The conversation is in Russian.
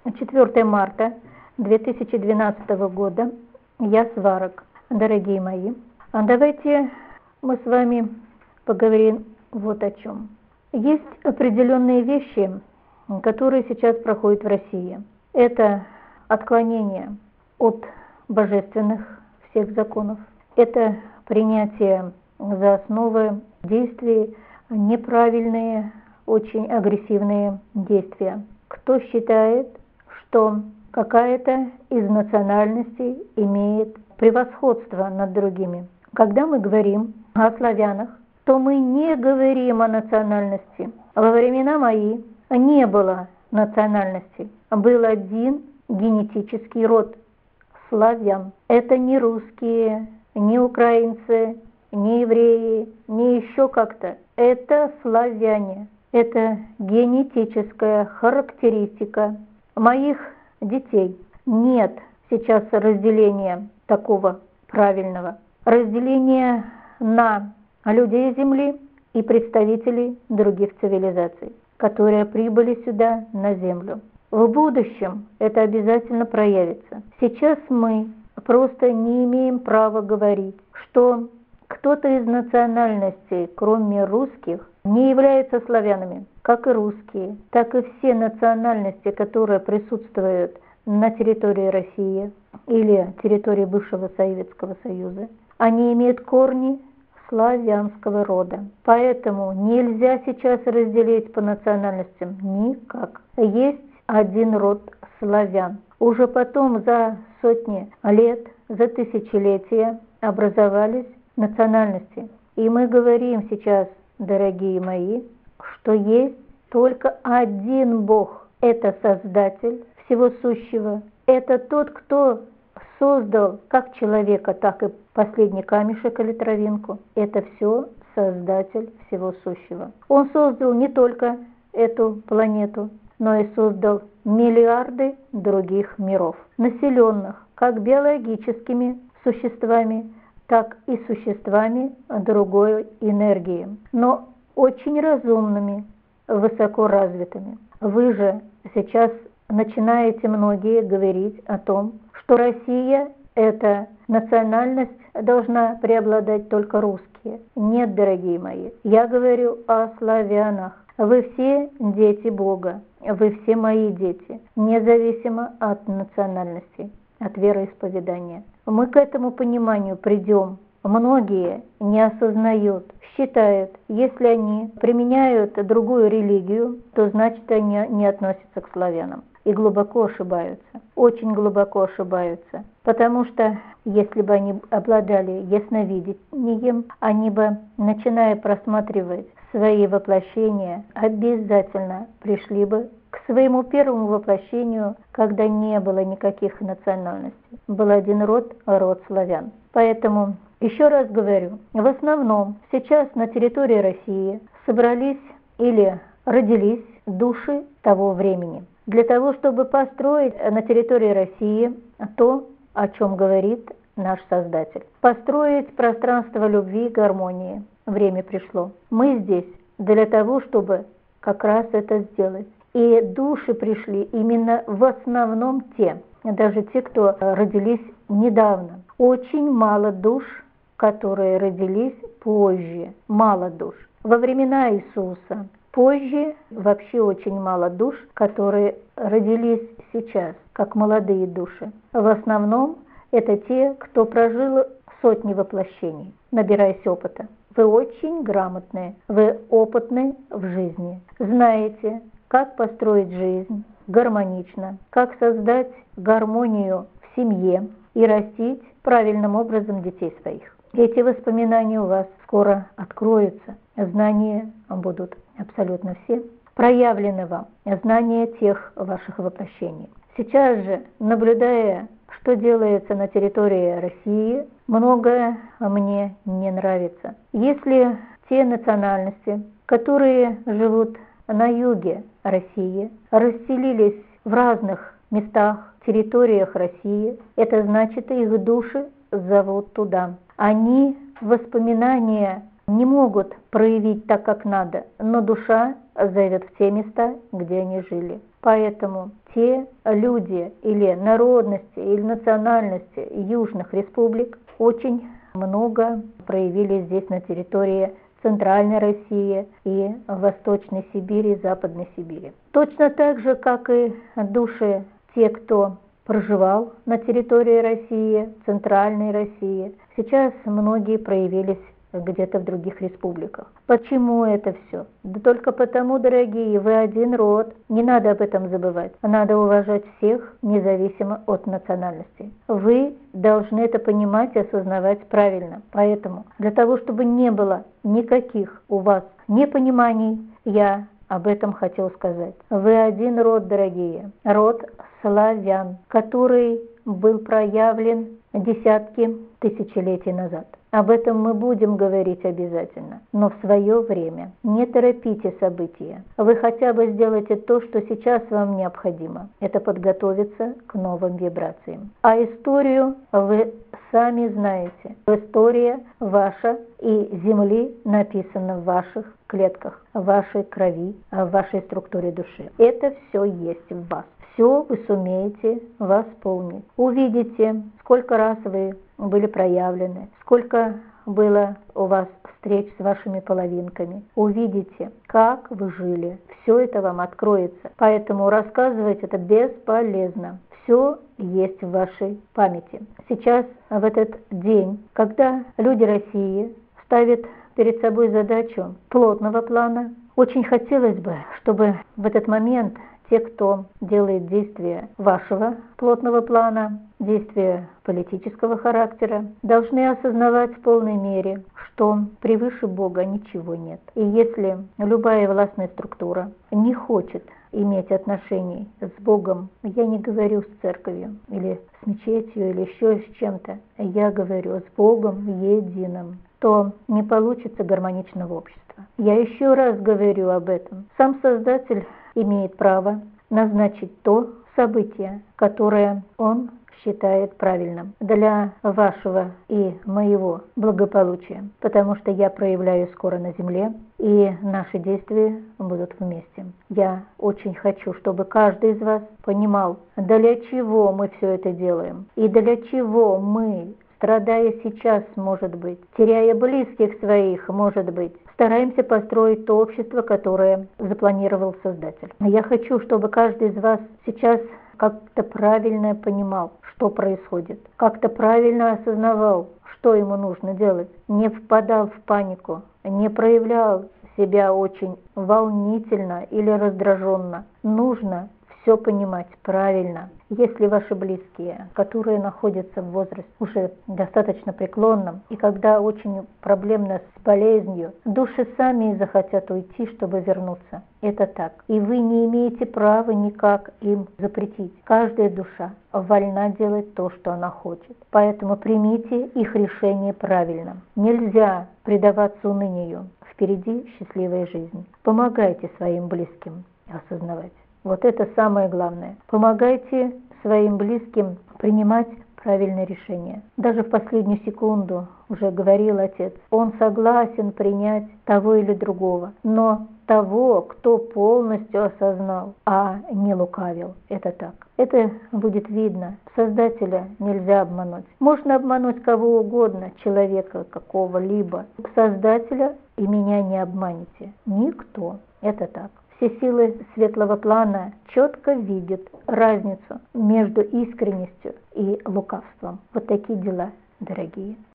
4 марта 2012 года. Я Сварог. Дорогие мои, давайте мы с вами поговорим вот о чем. Есть определенные вещи, которые сейчас проходят в России. Это отклонение от божественных всех законов. Это принятие за основы действий неправильные, очень агрессивные действия. Кто считает, что какая-то из национальностей имеет превосходство над другими? Когда мы говорим о славянах, то мы не говорим о национальности. Во времена мои не было национальности. Был один генетический род – славян. Это не русские, не украинцы, не евреи, не еще как-то. Это славяне. Это генетическая характеристика моих детей. Нет сейчас разделения такого правильного. Разделения на людей Земли и представителей других цивилизаций, которые прибыли сюда на Землю. В будущем это обязательно проявится. Сейчас мы просто не имеем права говорить, что кто-то из национальностей, кроме русских, не является славянами, как и русские, так и все национальности, которые присутствуют на территории России или территории бывшего Советского Союза. Они имеют корни славянского рода. Поэтому нельзя сейчас разделить по национальностям никак. Есть один род славян. Уже потом за сотни лет, за тысячелетия образовались национальности. И мы говорим сейчас, дорогие мои, что есть только один Бог. Это Создатель всего сущего. Это тот, кто создал как человека, так и последний камешек или травинку. Это все Создатель всего сущего. Он создал не только эту планету, но и создал миллиарды других миров, населенных как биологическими существами, так и существами другой энергии, но очень разумными, высоко развитыми. Вы же сейчас начинаете многие говорить о том, что Россия – это национальность, должна преобладать только русские. Нет, дорогие мои, я говорю о славянах. Вы все дети Бога, вы все мои дети, независимо от национальности, от вероисповедания. Мы к этому пониманию придем. Многие не осознают, считают, если они применяют другую религию, то значит они не относятся к славянам. И глубоко ошибаются, очень глубоко ошибаются. Потому что если бы они обладали ясновидением, они бы, начиная просматривать свои воплощения, обязательно пришли бы к своему первому воплощению, когда не было никаких национальностей. Был один род славян. Поэтому, еще раз говорю, в основном сейчас на территории России собрались или родились души того времени. Для того, чтобы построить на территории России то, о чем говорит наш Создатель. Построить пространство любви и гармонии. Время пришло. Мы здесь для того, чтобы как раз это сделать. И души пришли именно в основном даже те, кто родились недавно. Очень мало душ, которые родились позже. Мало душ. Во времена Иисуса. Позже вообще очень мало душ, которые родились сейчас, как молодые души. В основном это те, кто прожил сотни воплощений, набираясь опыта. Вы очень грамотные, вы опытны в жизни. Знаете, как построить жизнь гармонично, как создать гармонию в семье и растить правильным образом детей своих. Эти воспоминания у вас скоро откроются, знания будут абсолютно все проявлены вам, знания тех ваших воплощений. Сейчас же, наблюдая, что делается на территории России, многое мне не нравится. Если те национальности, которые живут на юге России, расселились в разных местах, территориях России, это значит, их души зовут туда. Они воспоминания не могут проявить так, как надо, но душа зовет в те места, где они жили. Поэтому те люди или народности, или национальности южных республик очень много проявили здесь на территории Центральной России и Восточной Сибири, Западной Сибири. Точно так же, как и души те, кто проживал на территории России, Центральной России, сейчас многие проявились где-то в других республиках. Почему это все? Да только потому, дорогие, вы один род, не надо об этом забывать. Надо уважать всех, независимо от национальности. Вы должны это понимать и осознавать правильно. Поэтому для того, чтобы не было никаких у вас непониманий, я об этом хотел сказать. Вы один род, дорогие, род славян, который был проявлен десятки тысячелетий назад. Об этом мы будем говорить обязательно, но в свое время. Не торопите события. Вы хотя бы сделайте то, что сейчас вам необходимо. Это подготовиться к новым вибрациям. А историю вы сами знаете. История ваша и Земли написана в ваших клетках, в вашей крови, в вашей структуре души. Это все есть в вас. Все вы сумеете восполнить. Увидите, сколько раз вы были проявлены, сколько было у вас встреч с вашими половинками. Увидите, как вы жили. Все это вам откроется. Поэтому рассказывать это бесполезно. Все есть в вашей памяти. Сейчас, в этот день, когда люди России ставят перед собой задачу плотного плана, очень хотелось бы, чтобы в этот момент те, кто делает действия вашего плотного плана, действия политического характера, должны осознавать в полной мере, что превыше Бога ничего нет. И если любая властная структура не хочет иметь отношений с Богом, я не говорю с церковью или с мечетью или еще с чем-то, я говорю с Богом единым, то не получится гармоничного общества. Я еще раз говорю об этом. Сам Создатель имеет право назначить то событие, которое Он считает правильным для вашего и моего благополучия, потому что я проявляю скоро на земле, и наши действия будут вместе. Я очень хочу, чтобы каждый из вас понимал, для чего мы все это делаем, и для чего мы, страдая сейчас, может быть, теряя близких своих, может быть, стараемся построить то общество, которое запланировал Создатель. Я хочу, чтобы каждый из вас сейчас как-то правильно понимал, что происходит, как-то правильно осознавал, что ему нужно делать, не впадал в панику, не проявлял себя очень волнительно или раздраженно. Нужно все понимать правильно. Если ваши близкие, которые находятся в возрасте уже достаточно преклонном, и когда очень проблемно с болезнью, души сами захотят уйти, чтобы вернуться. Это так. И вы не имеете права никак им запретить. Каждая душа вольна делать то, что она хочет. Поэтому примите их решение правильно. Нельзя предаваться унынию. Впереди счастливая жизнь. Помогайте своим близким осознавать. Вот это самое главное. Помогайте своим близким принимать правильное решение. Даже в последнюю секунду, уже говорил отец, он согласен принять того или другого, но того, кто полностью осознал, а не лукавил. Это так. Это будет видно. Создателя нельзя обмануть. Можно обмануть кого угодно, человека какого-либо. Создателя и меня не обманете. Никто. Это так. Все силы светлого плана четко видят разницу между искренностью и лукавством. Вот такие дела, дорогие.